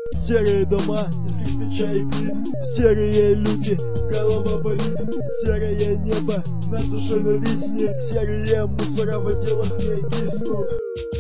Серые дома из кирпича и плит, серые люди, голова болит, серое небо на душе нависнет, серые мусора в отделах не киснут.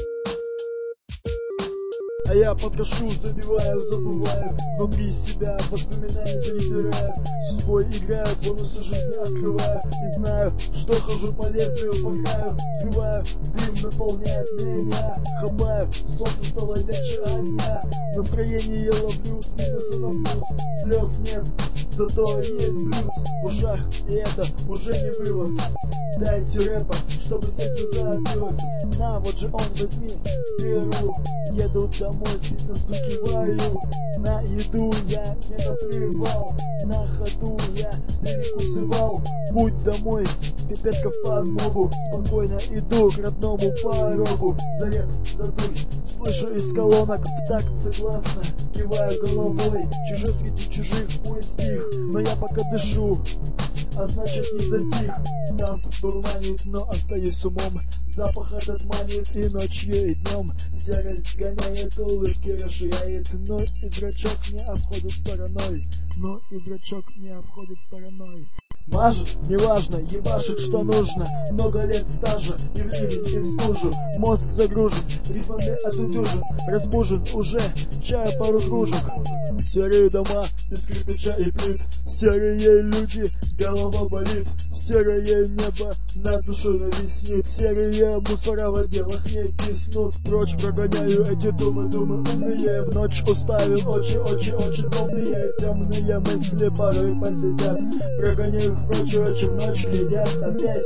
А я подхожу, забиваю, забываю, внутри себя воспоминания перебираю, судьбой играю, бонусы жизни открываю, и знаю, что хожу по лезвию, пахаю, взрываю, дым наполняет меня, хапаю, солнце стало ярче огня, настроение я ловлю с минуса на плюс, слез нет, зато есть блюз в ушах, и это уже не вывоз. Дайте рэпа, чтобы сердце забилось, на вот же он возьми, беру, еду домой, ведь настукиваю, на еду я не наплевал, на ходу я перекусывал, путь домой, пипетка в подмогу, спокойно иду к родному порогу, заряд, задуй, слышу из колонок в такт согласно, киваю головой, чужой среди чужих мой стих, но я пока дышу, а значит не затих. Став дурманит, но остаюсь умом. Запах этот манит и ночью, и днем. Серость гоняет, улыбки расширяет, но и зрачок не обходит стороной. Но и зрачок не обходит стороной. Мажет, неважно, ебашит, что нужно. Много лет стажа, и в ливень, и в стужу. Мозг загружен, рифмами отутюжен, разбужен уже, чая пару кружек. Серые дома из кирпича и плит, серые люди, голова болит, серое небо над душой нависнет, серые мусора в отделах не киснут. Прочь прогоняю эти думы умные, в ночь уставил очи томные, темные мысли порой посидят, прогоняю их прочь, очи в ночь глядят опять.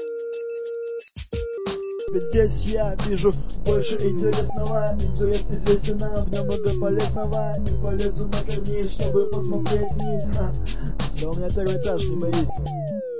Ведь здесь я вижу больше интересного, интерес известен нам, в нем много полезного, не полезу на карниз, чтобы посмотреть вниз. Да у меня первый этаж, не боись.